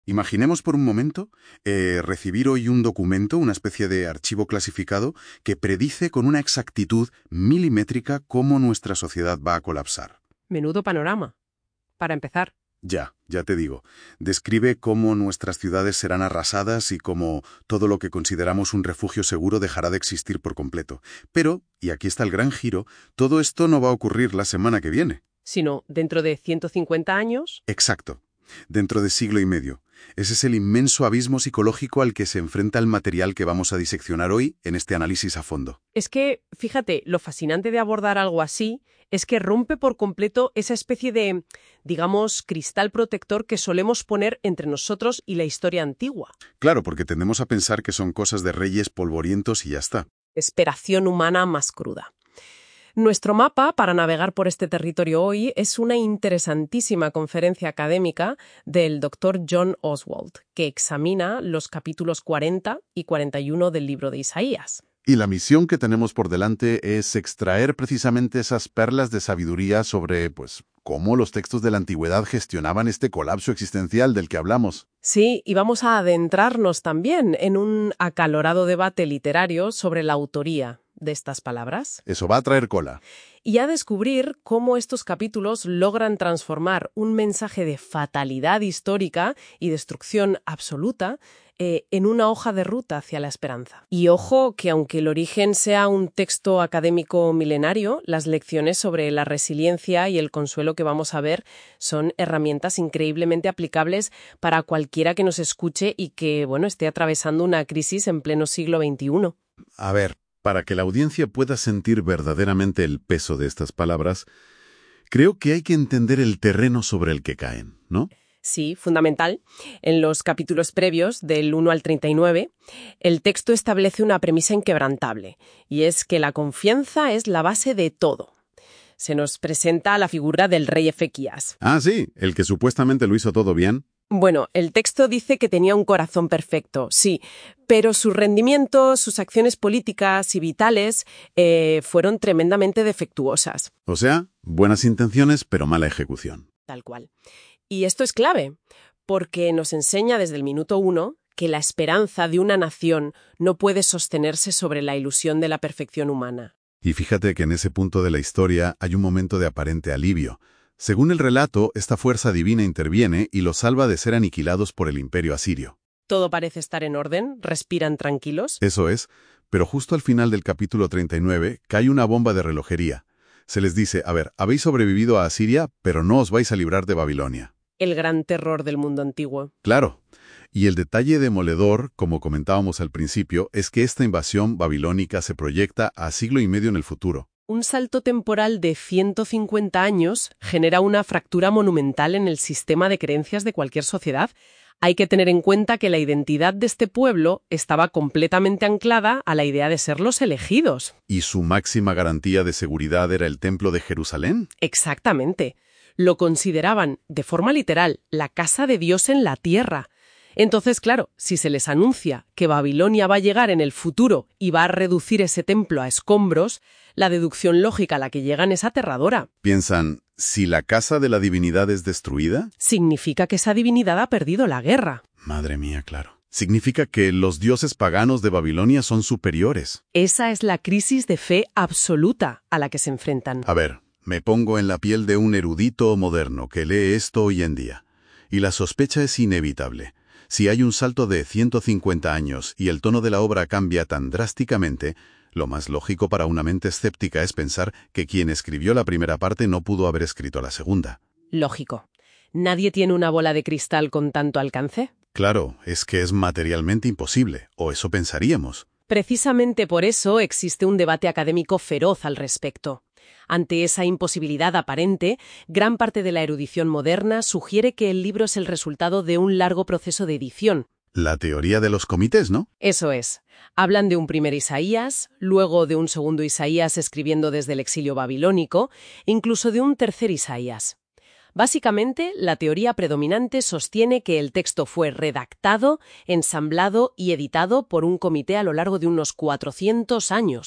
Imaginemos por un momento recibir hoy un documento, una especie de archivo clasificado, que predice con una exactitud milimétrica cómo nuestra sociedad va a colapsar. Menudo panorama. Para empezar. Ya te digo. Describe cómo nuestras ciudades serán arrasadas y cómo todo lo que consideramos un refugio seguro dejará de existir por completo. Pero, y aquí está el gran giro, todo esto no va a ocurrir la semana que viene. Sino dentro de 150 años. Exacto. Dentro de siglo y medio. Ese es el inmenso abismo psicológico al que se enfrenta el material que vamos a diseccionar hoy en este análisis a fondo. Es que, fíjate, lo fascinante de abordar algo así es que rompe por completo esa especie de, digamos, cristal protector que solemos poner entre nosotros y la historia antigua. Claro, porque tendemos a pensar que son cosas de reyes polvorientos y ya está. Desesperación humana más cruda. Nuestro mapa para navegar por este territorio hoy es una interesantísima conferencia académica del Dr. John Oswald, que examina los capítulos 40 y 41 del libro de Isaías. Y la misión que tenemos por delante es extraer precisamente esas perlas de sabiduría sobre, cómo los textos de la antigüedad gestionaban este colapso existencial del que hablamos. Sí, y vamos a adentrarnos también en un acalorado debate literario sobre la autoría de estas palabras. Eso va a traer cola. Y a descubrir cómo estos capítulos logran transformar un mensaje de fatalidad histórica y destrucción absoluta en una hoja de ruta hacia la esperanza. Y ojo que aunque el origen sea un texto académico milenario, las lecciones sobre la resiliencia y el consuelo que vamos a ver son herramientas increíblemente aplicables para cualquiera que nos escuche y que, esté atravesando una crisis en pleno siglo XXI. A ver, para que la audiencia pueda sentir verdaderamente el peso de estas palabras, creo que hay que entender el terreno sobre el que caen, ¿no? Sí, fundamental. En los capítulos previos, del 1 al 39, el texto establece una premisa inquebrantable, y es que la confianza es la base de todo. Se nos presenta la figura del rey Ezequías. Ah, sí, el que supuestamente lo hizo todo bien. Bueno, el texto dice que tenía un corazón perfecto, sí, pero su rendimiento, sus acciones políticas y vitales fueron tremendamente defectuosas. O sea, buenas intenciones, pero mala ejecución. Tal cual. Y esto es clave, porque nos enseña desde el minuto 1 que la esperanza de una nación no puede sostenerse sobre la ilusión de la perfección humana. Y fíjate que en ese punto de la historia hay un momento de aparente alivio. Según el relato, esta fuerza divina interviene y los salva de ser aniquilados por el imperio asirio. Todo parece estar en orden, respiran tranquilos. Eso es, pero justo al final del capítulo 39 cae una bomba de relojería. Se les dice, habéis sobrevivido a Asiria, pero no os vais a librar de Babilonia. El gran terror del mundo antiguo. Claro. Y el detalle demoledor, como comentábamos al principio, es que esta invasión babilónica se proyecta a siglo y medio en el futuro. Un salto temporal de 150 años genera una fractura monumental en el sistema de creencias de cualquier sociedad. Hay que tener en cuenta que la identidad de este pueblo estaba completamente anclada a la idea de ser los elegidos. ¿Y su máxima garantía de seguridad era el Templo de Jerusalén? Exactamente. Lo consideraban, de forma literal, la casa de Dios en la tierra. Entonces, claro, si se les anuncia que Babilonia va a llegar en el futuro y va a reducir ese templo a escombros, la deducción lógica a la que llegan es aterradora. Piensan, ¿si la casa de la divinidad es destruida? Significa que esa divinidad ha perdido la guerra. Madre mía, claro. Significa que los dioses paganos de Babilonia son superiores. Esa es la crisis de fe absoluta a la que se enfrentan. A ver, me pongo en la piel de un erudito moderno que lee esto hoy en día. Y la sospecha es inevitable. Si hay un salto de 150 años y el tono de la obra cambia tan drásticamente, lo más lógico para una mente escéptica es pensar que quien escribió la primera parte no pudo haber escrito la segunda. Lógico. ¿Nadie tiene una bola de cristal con tanto alcance? Claro, es que es materialmente imposible, o eso pensaríamos. Precisamente por eso existe un debate académico feroz al respecto. Ante esa imposibilidad aparente, gran parte de la erudición moderna sugiere que el libro es el resultado de un largo proceso de edición. La teoría de los comités, ¿no? Eso es. Hablan de un primer Isaías, luego de un segundo Isaías escribiendo desde el exilio babilónico, e incluso de un tercer Isaías. Básicamente, la teoría predominante sostiene que el texto fue redactado, ensamblado y editado por un comité a lo largo de unos 400 años.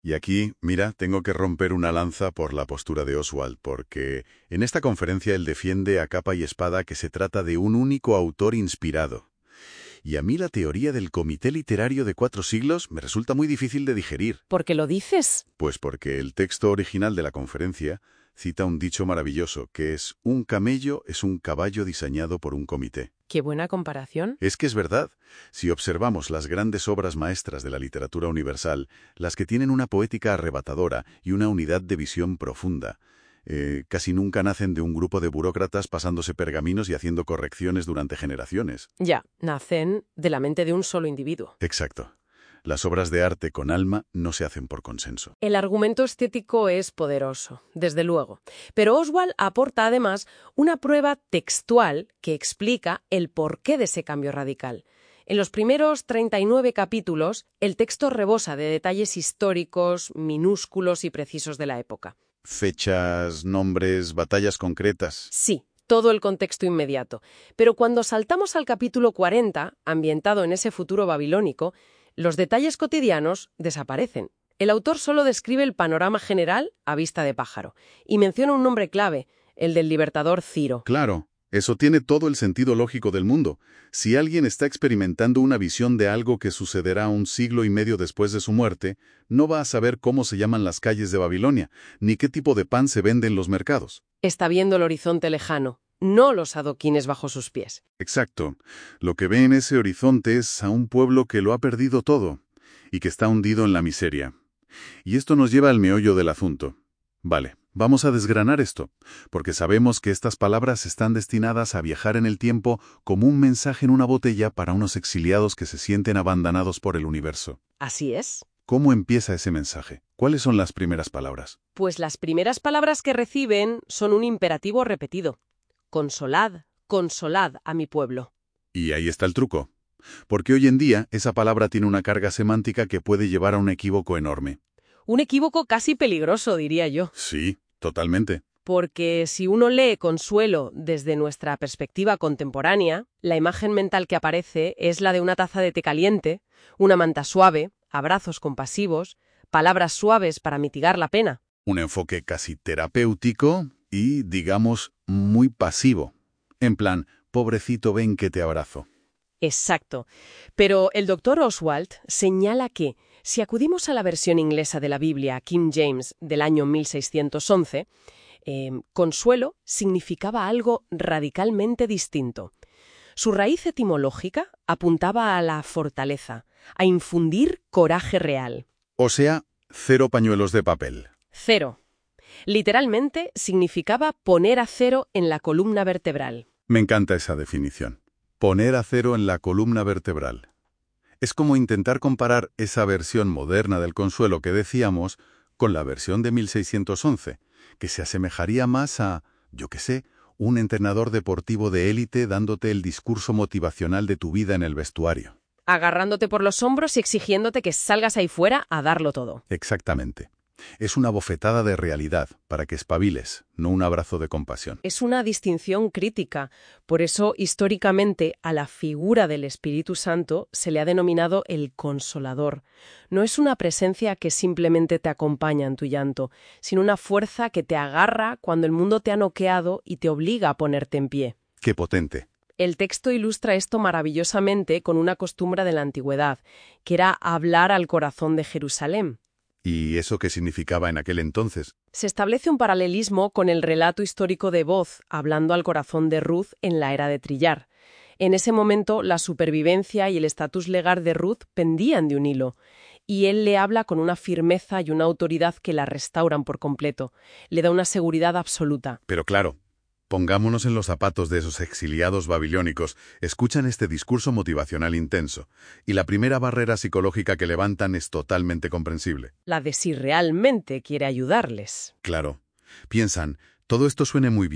Y aquí, mira, tengo que romper una lanza por la postura de Oswald, porque en esta conferencia él defiende a capa y espada que se trata de un único autor inspirado. Y a mí la teoría del comité literario de 4 siglos me resulta muy difícil de digerir. ¿Por qué lo dices? Pues porque el texto original de la conferencia cita un dicho maravilloso, que es: un camello es un caballo diseñado por un comité. Qué buena comparación. Es que es verdad. Si observamos las grandes obras maestras de la literatura universal, las que tienen una poética arrebatadora y una unidad de visión profunda, casi nunca nacen de un grupo de burócratas pasándose pergaminos y haciendo correcciones durante generaciones. Ya, nacen de la mente de un solo individuo. Exacto. Las obras de arte con alma no se hacen por consenso. El argumento estético es poderoso, desde luego, pero Oswald aporta además una prueba textual que explica el porqué de ese cambio radical. En los primeros 39 capítulos, el texto rebosa de detalles históricos, minúsculos y precisos de la época. Fechas, nombres, batallas concretas. Sí, todo el contexto inmediato. Pero cuando saltamos al capítulo 40, ambientado en ese futuro babilónico, los detalles cotidianos desaparecen. El autor solo describe el panorama general a vista de pájaro y menciona un nombre clave, el del libertador Ciro. Claro, eso tiene todo el sentido lógico del mundo. Si alguien está experimentando una visión de algo que sucederá 1 siglo y medio después de su muerte, no va a saber cómo se llaman las calles de Babilonia, ni qué tipo de pan se vende en los mercados. Está viendo el horizonte lejano, no los adoquines bajo sus pies. Exacto. Lo que ve en ese horizonte es a un pueblo que lo ha perdido todo y que está hundido en la miseria. Y esto nos lleva al meollo del asunto. Vale, vamos a desgranar esto, porque sabemos que estas palabras están destinadas a viajar en el tiempo como un mensaje en una botella para unos exiliados que se sienten abandonados por el universo. Así es. ¿Cómo empieza ese mensaje? ¿Cuáles son las primeras palabras? Pues las primeras palabras que reciben son un imperativo repetido. Consolad, consolad a mi pueblo. Y ahí está el truco. Porque hoy en día esa palabra tiene una carga semántica que puede llevar a un equívoco enorme. Un equívoco casi peligroso, diría yo. Sí, totalmente. Porque si uno lee consuelo desde nuestra perspectiva contemporánea, la imagen mental que aparece es la de una taza de té caliente, una manta suave, abrazos compasivos, palabras suaves para mitigar la pena. Un enfoque casi terapéutico y, digamos, muy pasivo. En plan, pobrecito, ven que te abrazo. Exacto. Pero el Dr. Oswald señala que, si acudimos a la versión inglesa de la Biblia, King James, del año 1611, consuelo significaba algo radicalmente distinto. Su raíz etimológica apuntaba a la fortaleza, a infundir coraje real. O sea, 0 pañuelos de papel. 0. Literalmente significaba poner acero en la columna vertebral. Me encanta esa definición. Poner acero en la columna vertebral. Es como intentar comparar esa versión moderna del consuelo que decíamos con la versión de 1611, que se asemejaría más a, yo qué sé, un entrenador deportivo de élite dándote el discurso motivacional de tu vida en el vestuario. Agarrándote por los hombros y exigiéndote que salgas ahí fuera a darlo todo. Exactamente. Es una bofetada de realidad para que espabiles, no un abrazo de compasión. Es una distinción crítica. Por eso, históricamente, a la figura del Espíritu Santo se le ha denominado el Consolador. No es una presencia que simplemente te acompaña en tu llanto, sino una fuerza que te agarra cuando el mundo te ha noqueado y te obliga a ponerte en pie. ¡Qué potente! El texto ilustra esto maravillosamente con una costumbre de la antigüedad, que era hablar al corazón de Jerusalén. ¿Y eso qué significaba en aquel entonces? Se establece un paralelismo con el relato histórico de Boz, hablando al corazón de Ruth en la era de trillar. En ese momento, la supervivencia y el estatus legal de Ruth pendían de un hilo, y él le habla con una firmeza y una autoridad que la restauran por completo. Le da una seguridad absoluta. Pero claro, pongámonos en los zapatos de esos exiliados babilónicos. Escuchan este discurso motivacional intenso, y la primera barrera psicológica que levantan es totalmente comprensible. La de si realmente quiere ayudarles. Claro. Piensan, todo esto suena muy bien,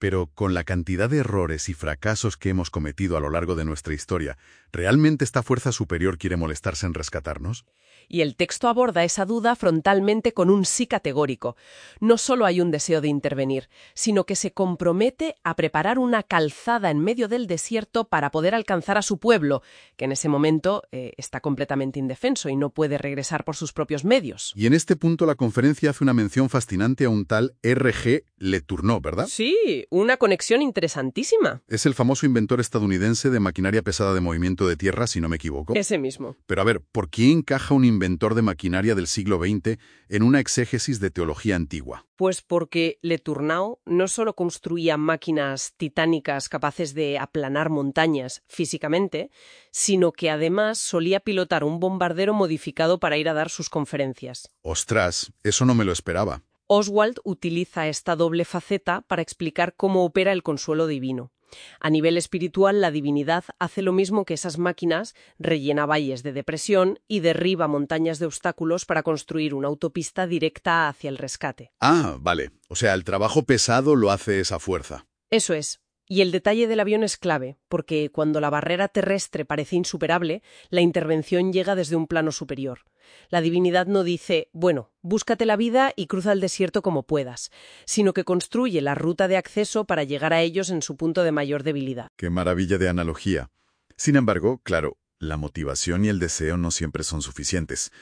Pero con la cantidad de errores y fracasos que hemos cometido a lo largo de nuestra historia, ¿realmente esta fuerza superior quiere molestarse en rescatarnos? Y el texto aborda esa duda frontalmente con un sí categórico. No solo hay un deseo de intervenir, sino que se compromete a preparar una calzada en medio del desierto para poder alcanzar a su pueblo, que en ese momento está completamente indefenso y no puede regresar por sus propios medios. Y en este punto la conferencia hace una mención fascinante a un tal R.G. Letourneau, ¿verdad? Sí, una conexión interesantísima. Es el famoso inventor estadounidense de maquinaria pesada de movimiento de tierra, si no me equivoco. Ese mismo. Pero a ver, ¿por qué encaja un inventor de maquinaria del siglo XX en una exégesis de teología antigua? Pues porque Letourneau no solo construía máquinas titánicas capaces de aplanar montañas físicamente, sino que además solía pilotar un bombardero modificado para ir a dar sus conferencias. ¡Ostras! Eso no me lo esperaba. Oswald utiliza esta doble faceta para explicar cómo opera el consuelo divino. A nivel espiritual, la divinidad hace lo mismo que esas máquinas, rellena valles de depresión y derriba montañas de obstáculos para construir una autopista directa hacia el rescate. Ah, vale. O sea, el trabajo pesado lo hace esa fuerza. Eso es. Y el detalle del avión es clave, porque cuando la barrera terrestre parece insuperable, la intervención llega desde un plano superior. La divinidad no dice, bueno, búscate la vida y cruza el desierto como puedas, sino que construye la ruta de acceso para llegar a ellos en su punto de mayor debilidad. ¡Qué maravilla de analogía! Sin embargo, claro, la motivación y el deseo no siempre son suficientes.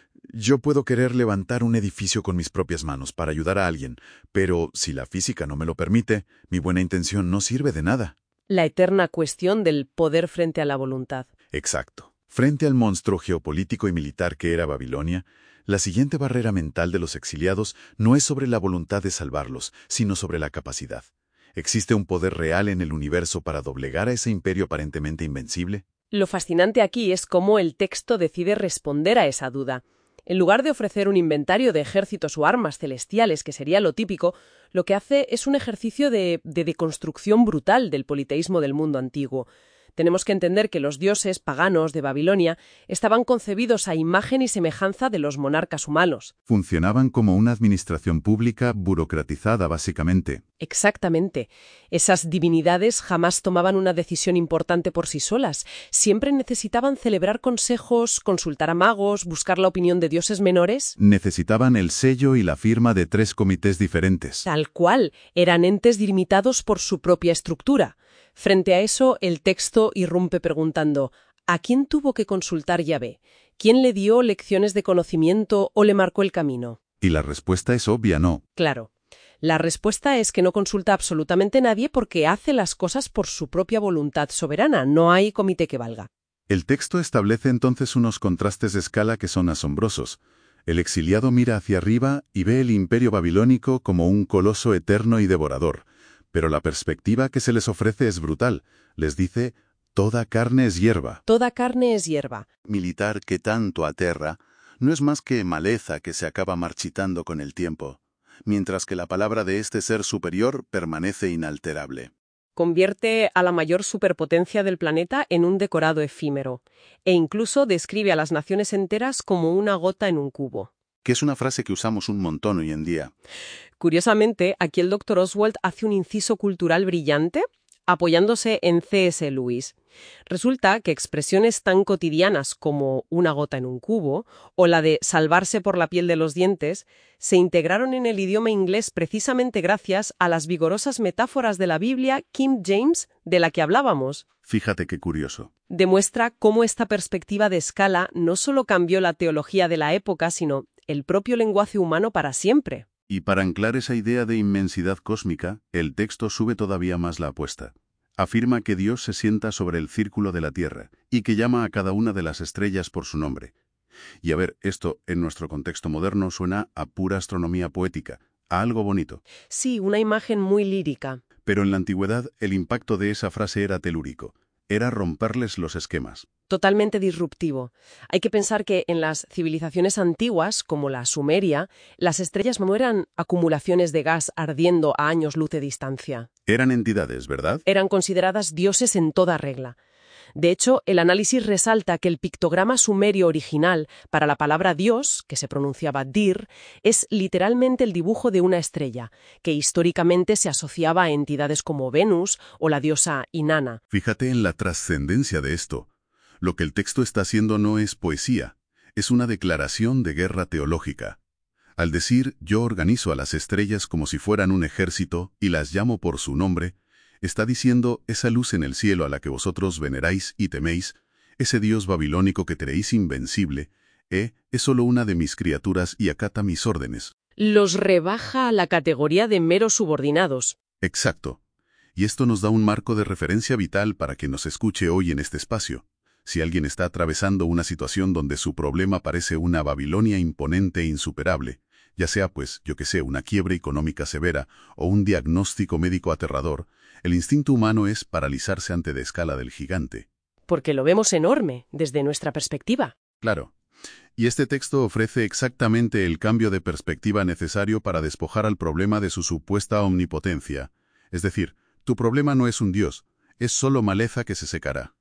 Yo puedo querer levantar un edificio con mis propias manos para ayudar a alguien, pero si la física no me lo permite, mi buena intención no sirve de nada. La eterna cuestión del poder frente a la voluntad. Exacto. Frente al monstruo geopolítico y militar que era Babilonia, la siguiente barrera mental de los exiliados no es sobre la voluntad de salvarlos, sino sobre la capacidad. ¿Existe un poder real en el universo para doblegar a ese imperio aparentemente invencible? Lo fascinante aquí es cómo el texto decide responder a esa duda. En lugar de ofrecer un inventario de ejércitos o armas celestiales, que sería lo típico, lo que hace es un ejercicio de deconstrucción brutal del politeísmo del mundo antiguo. Tenemos que entender que los dioses paganos de Babilonia estaban concebidos a imagen y semejanza de los monarcas humanos. Funcionaban como una administración pública burocratizada, básicamente. Exactamente. Esas divinidades jamás tomaban una decisión importante por sí solas. Siempre necesitaban celebrar consejos, consultar a magos, buscar la opinión de dioses menores. Necesitaban el sello y la firma de 3 comités diferentes. Tal cual. Eran entes delimitados por su propia estructura. Frente a eso, el texto irrumpe preguntando, ¿a quién tuvo que consultar Yahvé? ¿Quién le dio lecciones de conocimiento o le marcó el camino? Y la respuesta es obvia, no. Claro. La respuesta es que no consulta absolutamente nadie porque hace las cosas por su propia voluntad soberana. No hay comité que valga. El texto establece entonces unos contrastes de escala que son asombrosos. El exiliado mira hacia arriba y ve el imperio babilónico como un coloso eterno y devorador. Pero la perspectiva que se les ofrece es brutal. Les dice, toda carne es hierba. Toda carne es hierba. Militar que tanto aterra, no es más que maleza que se acaba marchitando con el tiempo, mientras que la palabra de este ser superior permanece inalterable. Convierte a la mayor superpotencia del planeta en un decorado efímero, e incluso describe a las naciones enteras como una gota en un cubo. Que es una frase que usamos un montón hoy en día. Curiosamente, aquí el Dr. Oswald hace un inciso cultural brillante apoyándose en C.S. Lewis. Resulta que expresiones tan cotidianas como una gota en un cubo o la de salvarse por la piel de los dientes se integraron en el idioma inglés precisamente gracias a las vigorosas metáforas de la Biblia King James de la que hablábamos. Fíjate qué curioso. Demuestra cómo esta perspectiva de escala no solo cambió la teología de la época, sino el propio lenguaje humano para siempre. Y para anclar esa idea de inmensidad cósmica, el texto sube todavía más la apuesta. Afirma que Dios se sienta sobre el círculo de la Tierra y que llama a cada una de las estrellas por su nombre. Y a ver, esto en nuestro contexto moderno suena a pura astronomía poética, a algo bonito. Sí, una imagen muy lírica. Pero en la antigüedad el impacto de esa frase era telúrico. Era romperles los esquemas. Totalmente disruptivo. Hay que pensar que en las civilizaciones antiguas, como la Sumeria, las estrellas no eran acumulaciones de gas ardiendo a años luz de distancia. Eran entidades, ¿verdad? Eran consideradas dioses en toda regla. De hecho, el análisis resalta que el pictograma sumerio original para la palabra Dios, que se pronunciaba Dir, es literalmente el dibujo de una estrella, que históricamente se asociaba a entidades como Venus o la diosa Inanna. Fíjate en la trascendencia de esto. Lo que el texto está haciendo no es poesía, es una declaración de guerra teológica. Al decir yo organizo a las estrellas como si fueran un ejército y las llamo por su nombre, está diciendo esa luz en el cielo a la que vosotros veneráis y teméis, ese Dios babilónico que tenéis invencible, es solo una de mis criaturas y acata mis órdenes. Los rebaja a la categoría de meros subordinados. Exacto. Y esto nos da un marco de referencia vital para quien nos escuche hoy en este espacio. Si alguien está atravesando una situación donde su problema parece una Babilonia imponente e insuperable, ya sea pues, yo que sé, una quiebra económica severa o un diagnóstico médico aterrador, el instinto humano es paralizarse ante la escala del gigante. Porque lo vemos enorme desde nuestra perspectiva. Claro. Y este texto ofrece exactamente el cambio de perspectiva necesario para despojar al problema de su supuesta omnipotencia. Es decir, tu problema no es un Dios, es solo maleza que se secará.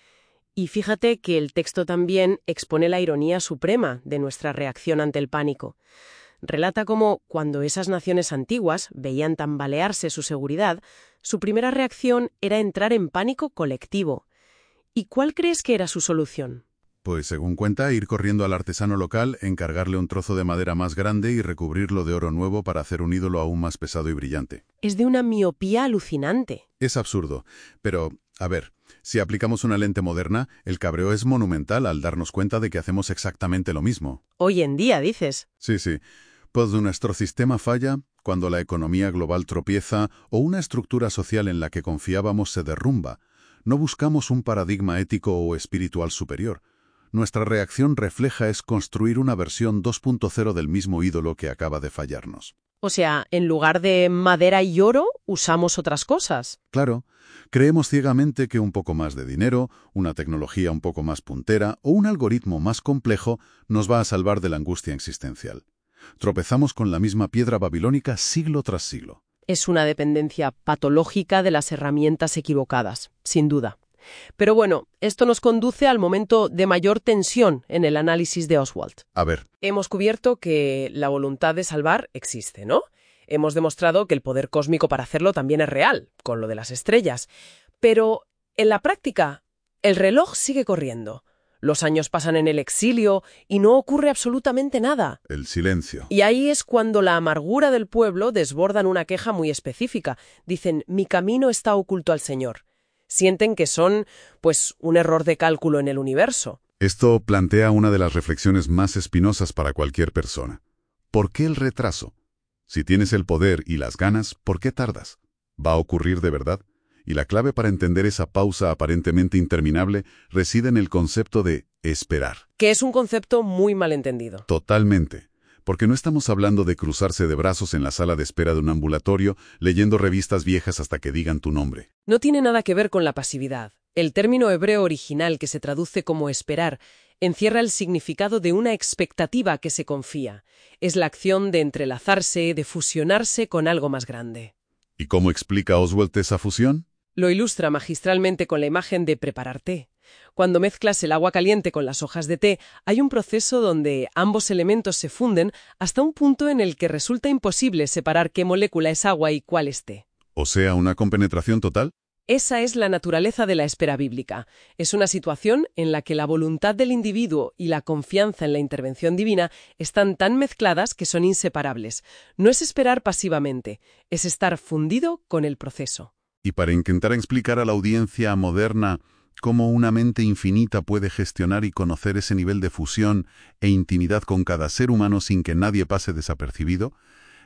Y fíjate que el texto también expone la ironía suprema de nuestra reacción ante el pánico. Relata cómo, cuando esas naciones antiguas veían tambalearse su seguridad, su primera reacción era entrar en pánico colectivo. ¿Y cuál crees que era su solución? Pues según cuenta, ir corriendo al artesano local, encargarle un trozo de madera más grande y recubrirlo de oro nuevo para hacer un ídolo aún más pesado y brillante. Es de una miopía alucinante. Es absurdo, pero, a ver, si aplicamos una lente moderna, el cabreo es monumental al darnos cuenta de que hacemos exactamente lo mismo. Hoy en día, dices. Sí. Cuando nuestro sistema falla, cuando la economía global tropieza o una estructura social en la que confiábamos se derrumba, no buscamos un paradigma ético o espiritual superior. Nuestra reacción refleja es construir una versión 2.0 del mismo ídolo que acaba de fallarnos. O sea, en lugar de madera y oro, usamos otras cosas. Claro, creemos ciegamente que un poco más de dinero, una tecnología un poco más puntera o un algoritmo más complejo nos va a salvar de la angustia existencial. Tropezamos con la misma piedra babilónica siglo tras siglo. Es una dependencia patológica de las herramientas equivocadas, sin duda. Pero bueno, esto nos conduce al momento de mayor tensión en el análisis de Oswald. A ver. Hemos cubierto que la voluntad de salvar existe, ¿no? Hemos demostrado que el poder cósmico para hacerlo también es real, con lo de las estrellas. Pero, en la práctica, el reloj sigue corriendo. Los años pasan en el exilio y no ocurre absolutamente nada. El silencio. Y ahí es cuando la amargura del pueblo desborda en una queja muy específica. Dicen, mi camino está oculto al Señor. Sienten que son, pues, un error de cálculo en el universo. Esto plantea una de las reflexiones más espinosas para cualquier persona. ¿Por qué el retraso? Si tienes el poder y las ganas, ¿por qué tardas? ¿Va a ocurrir de verdad? Y la clave para entender esa pausa aparentemente interminable reside en el concepto de esperar. Que es un concepto muy malentendido. Totalmente. Porque no estamos hablando de cruzarse de brazos en la sala de espera de un ambulatorio leyendo revistas viejas hasta que digan tu nombre. No tiene nada que ver con la pasividad. El término hebreo original que se traduce como esperar encierra el significado de una expectativa que se confía. Es la acción de entrelazarse, de fusionarse con algo más grande. ¿Y cómo explica Oswald esa fusión? Lo ilustra magistralmente con la imagen de preparar té. Cuando mezclas el agua caliente con las hojas de té, hay un proceso donde ambos elementos se funden hasta un punto en el que resulta imposible separar qué molécula es agua y cuál es té. O sea, ¿una compenetración total? Esa es la naturaleza de la espera bíblica. Es una situación en la que la voluntad del individuo y la confianza en la intervención divina están tan mezcladas que son inseparables. No es esperar pasivamente, es estar fundido con el proceso. Y para intentar explicar a la audiencia moderna cómo una mente infinita puede gestionar y conocer ese nivel de fusión e intimidad con cada ser humano sin que nadie pase desapercibido,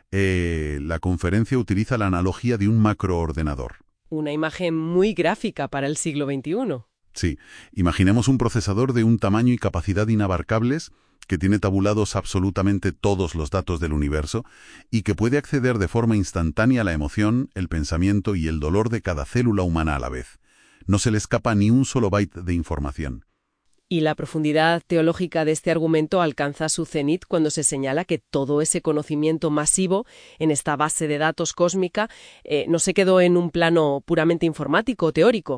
la conferencia utiliza la analogía de un macroordenador. Una imagen muy gráfica para el siglo XXI. Sí, imaginemos un procesador de un tamaño y capacidad inabarcables que tiene tabulados absolutamente todos los datos del universo y que puede acceder de forma instantánea a la emoción, el pensamiento y el dolor de cada célula humana a la vez. No se le escapa ni un solo byte de información. Y la profundidad teológica de este argumento alcanza su cenit cuando se señala que todo ese conocimiento masivo en esta base de datos cósmica no se quedó en un plano puramente informático o teórico.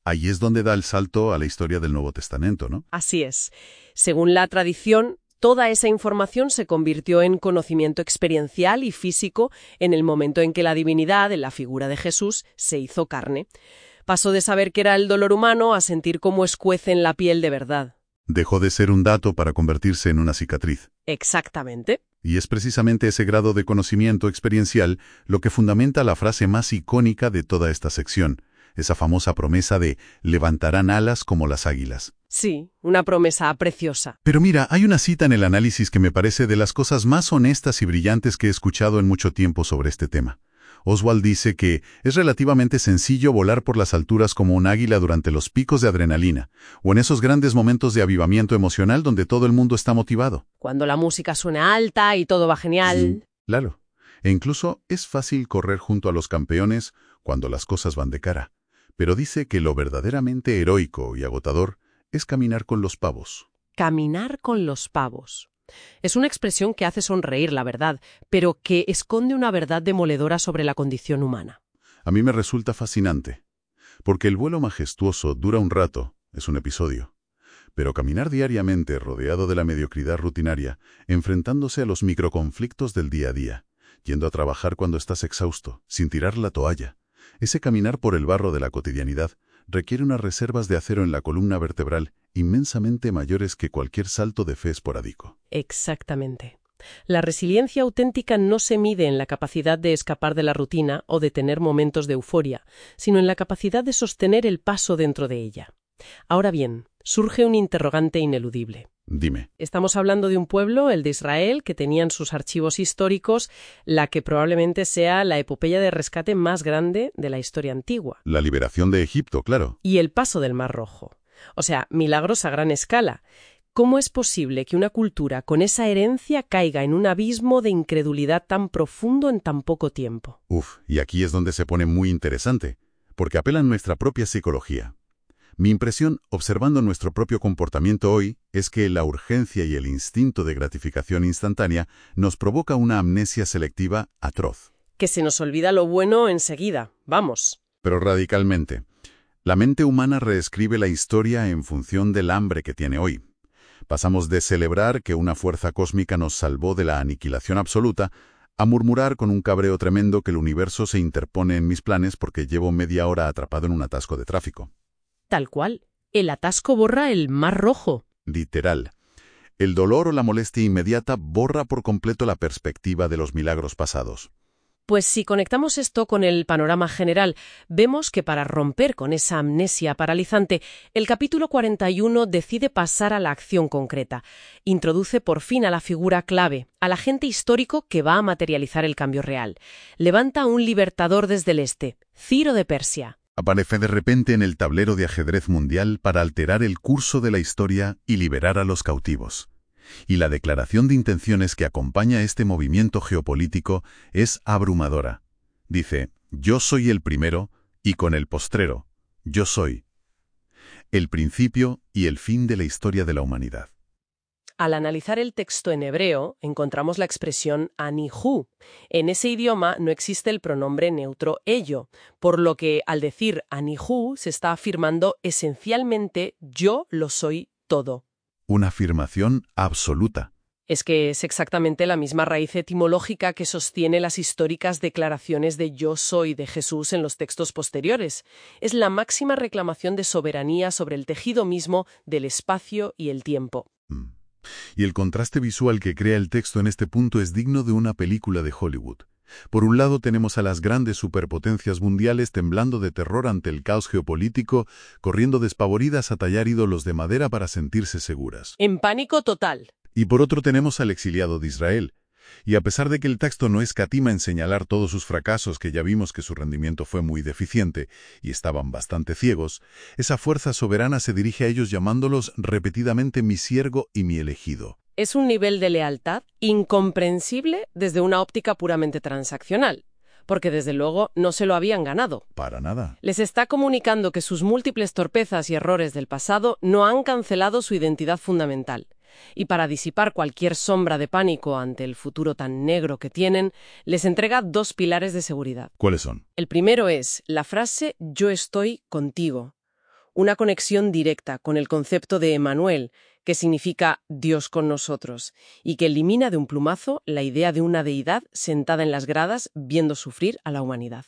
Ahí es donde da el salto a la historia del Nuevo Testamento, ¿no? Así es. Según la tradición, toda esa información se convirtió en conocimiento experiencial y físico en el momento en que la divinidad, en la figura de Jesús, se hizo carne. Pasó de saber que era el dolor humano a sentir cómo escuece en la piel de verdad. Dejó de ser un dato para convertirse en una cicatriz. Exactamente. Y es precisamente ese grado de conocimiento experiencial lo que fundamenta la frase más icónica de toda esta sección, esa famosa promesa de «levantarán alas como las águilas». Sí, una promesa preciosa. Pero mira, hay una cita en el análisis que me parece de las cosas más honestas y brillantes que he escuchado en mucho tiempo sobre este tema. Oswald dice que es relativamente sencillo volar por las alturas como un águila durante los picos de adrenalina, o en esos grandes momentos de avivamiento emocional donde todo el mundo está motivado. Cuando la música suena alta y todo va genial. Claro. E incluso es fácil correr junto a los campeones cuando las cosas van de cara. Pero dice que lo verdaderamente heroico y agotador es caminar con los pavos. Caminar con los pavos. Es una expresión que hace sonreír, la verdad, pero que esconde una verdad demoledora sobre la condición humana. A mí me resulta fascinante, porque el vuelo majestuoso dura un rato, es un episodio. Pero caminar diariamente rodeado de la mediocridad rutinaria, enfrentándose a los microconflictos del día a día, yendo a trabajar cuando estás exhausto, sin tirar la toalla, ese caminar por el barro de la cotidianidad requiere unas reservas de acero en la columna vertebral inmensamente mayores que cualquier salto de fe esporádico. Exactamente. La resiliencia auténtica no se mide en la capacidad de escapar de la rutina o de tener momentos de euforia, sino en la capacidad de sostener el paso dentro de ella. Ahora bien, surge un interrogante ineludible. Dime. Estamos hablando de un pueblo, el de Israel, que tenía en sus archivos históricos la que probablemente sea la epopeya de rescate más grande de la historia antigua. La liberación de Egipto, claro. Y el paso del Mar Rojo. O sea, milagros a gran escala. ¿Cómo es posible que una cultura con esa herencia caiga en un abismo de incredulidad tan profundo en tan poco tiempo? Y aquí es donde se pone muy interesante, porque apela a nuestra propia psicología. Mi impresión, observando nuestro propio comportamiento hoy, es que la urgencia y el instinto de gratificación instantánea nos provoca una amnesia selectiva atroz. Que se nos olvida lo bueno enseguida, vamos. Pero radicalmente. La mente humana reescribe la historia en función del hambre que tiene hoy. Pasamos de celebrar que una fuerza cósmica nos salvó de la aniquilación absoluta a murmurar con un cabreo tremendo que el universo se interpone en mis planes porque llevo media hora atrapado en un atasco de tráfico. Tal cual. El atasco borra el Mar Rojo. Literal. El dolor o la molestia inmediata borra por completo la perspectiva de los milagros pasados. Pues si conectamos esto con el panorama general, vemos que para romper con esa amnesia paralizante, el capítulo 41 decide pasar a la acción concreta. Introduce por fin a la figura clave, al agente histórico que va a materializar el cambio real. Levanta a un libertador desde el este, Ciro de Persia. Aparece de repente en el tablero de ajedrez mundial para alterar el curso de la historia y liberar a los cautivos. Y la declaración de intenciones que acompaña este movimiento geopolítico es abrumadora. Dice, yo soy el primero y con el postrero, yo soy. El principio y el fin de la historia de la humanidad. Al analizar el texto en hebreo, encontramos la expresión anihu. En ese idioma no existe el pronombre neutro ello, por lo que al decir anihu se está afirmando esencialmente yo lo soy todo. Una afirmación absoluta. Es que es exactamente la misma raíz etimológica que sostiene las históricas declaraciones de yo soy de Jesús en los textos posteriores. Es la máxima reclamación de soberanía sobre el tejido mismo del espacio y el tiempo. Y el contraste visual que crea el texto en este punto es digno de una película de Hollywood. Por un lado tenemos a las grandes superpotencias mundiales temblando de terror ante el caos geopolítico, corriendo despavoridas a tallar ídolos de madera para sentirse seguras. En pánico total. Y por otro tenemos al exiliado de Israel. Y a pesar de que el texto no escatima en señalar todos sus fracasos, que ya vimos que su rendimiento fue muy deficiente y estaban bastante ciegos, esa fuerza soberana se dirige a ellos llamándolos repetidamente mi siervo y mi elegido. Es un nivel de lealtad incomprensible desde una óptica puramente transaccional, porque desde luego no se lo habían ganado. Para nada. Les está comunicando que sus múltiples torpezas y errores del pasado no han cancelado su identidad fundamental. Y para disipar cualquier sombra de pánico ante el futuro tan negro que tienen, les entrega dos pilares de seguridad. ¿Cuáles son? El primero es la frase «yo estoy contigo». una conexión directa con el concepto de Emmanuel, que significa Dios con nosotros, y que elimina de un plumazo la idea de una deidad sentada en las gradas viendo sufrir a la humanidad.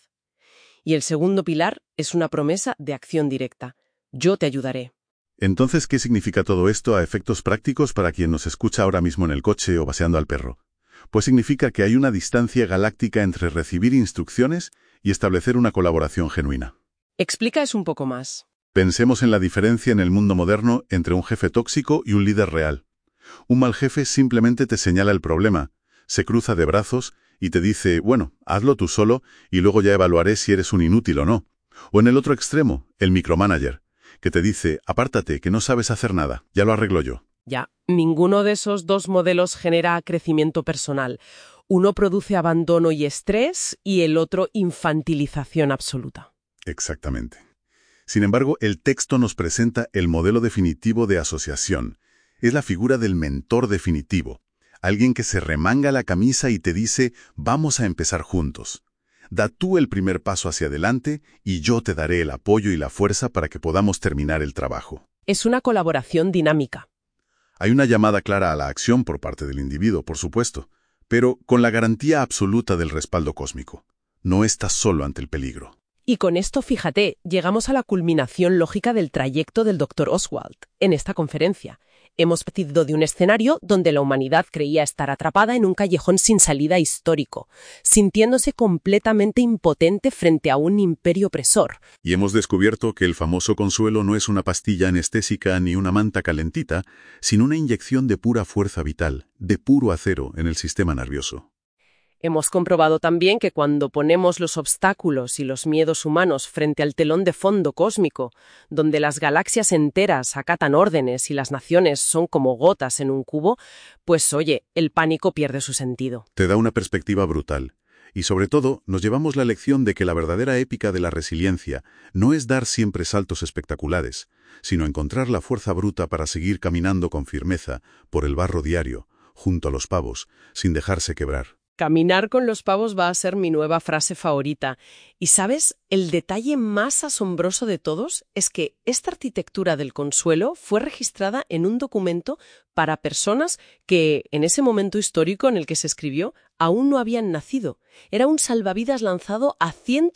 Y el segundo pilar es una promesa de acción directa. Yo te ayudaré. Entonces, ¿qué significa todo esto a efectos prácticos para quien nos escucha ahora mismo en el coche o paseando al perro? Pues significa que hay una distancia galáctica entre recibir instrucciones y establecer una colaboración genuina. Explica eso un poco más. Pensemos en la diferencia en el mundo moderno entre un jefe tóxico y un líder real. Un mal jefe simplemente te señala el problema, se cruza de brazos y te dice, bueno, hazlo tú solo y luego ya evaluaré si eres un inútil o no. O en el otro extremo, el micromanager, que te dice, apártate, que no sabes hacer nada, ya lo arreglo yo. Ya, ninguno de esos dos modelos genera crecimiento personal. Uno produce abandono y estrés y el otro infantilización absoluta. Exactamente. Sin embargo, el texto nos presenta el modelo definitivo de asociación. Es la figura del mentor definitivo. Alguien que se remanga la camisa y te dice, vamos a empezar juntos. Da tú el primer paso hacia adelante y yo te daré el apoyo y la fuerza para que podamos terminar el trabajo. Es una colaboración dinámica. Hay una llamada clara a la acción por parte del individuo, por supuesto, pero con la garantía absoluta del respaldo cósmico. No estás solo ante el peligro. Y con esto, fíjate, llegamos a la culminación lógica del trayecto del Dr. Oswald en esta conferencia. Hemos partido de un escenario donde la humanidad creía estar atrapada en un callejón sin salida histórico, sintiéndose completamente impotente frente a un imperio opresor. Y hemos descubierto que el famoso consuelo no es una pastilla anestésica ni una manta calentita, sino una inyección de pura fuerza vital, de puro acero en el sistema nervioso. Hemos comprobado también que cuando ponemos los obstáculos y los miedos humanos frente al telón de fondo cósmico, donde las galaxias enteras acatan órdenes y las naciones son como gotas en un cubo, pues oye, el pánico pierde su sentido. Te da una perspectiva brutal. Y sobre todo, nos llevamos la lección de que la verdadera épica de la resiliencia no es dar siempre saltos espectaculares, sino encontrar la fuerza bruta para seguir caminando con firmeza por el barro diario, junto a los pavos, sin dejarse quebrar. Caminar con los pavos va a ser mi nueva frase favorita. Y ¿sabes? El detalle más asombroso de todos es que esta arquitectura del consuelo fue registrada en un documento para personas que, en ese momento histórico en el que se escribió, aún no habían nacido. Era un salvavidas lanzado a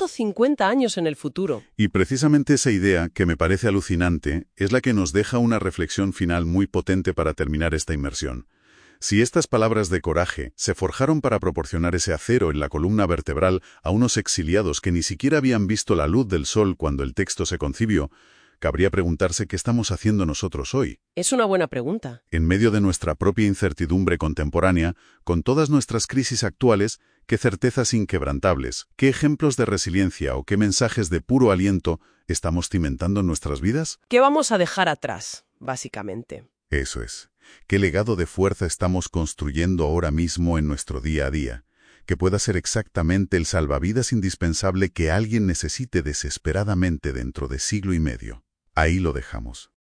150 años en el futuro. Y precisamente esa idea, que me parece alucinante, es la que nos deja una reflexión final muy potente para terminar esta inmersión. Si estas palabras de coraje se forjaron para proporcionar ese acero en la columna vertebral a unos exiliados que ni siquiera habían visto la luz del sol cuando el texto se concibió, cabría preguntarse qué estamos haciendo nosotros hoy. Es una buena pregunta. En medio de nuestra propia incertidumbre contemporánea, con todas nuestras crisis actuales, qué certezas inquebrantables, qué ejemplos de resiliencia o qué mensajes de puro aliento estamos cimentando en nuestras vidas. ¿Qué vamos a dejar atrás, básicamente? Eso es. ¿Qué legado de fuerza estamos construyendo ahora mismo en nuestro día a día? Que pueda ser exactamente el salvavidas indispensable que alguien necesite desesperadamente dentro de siglo y medio. Ahí lo dejamos.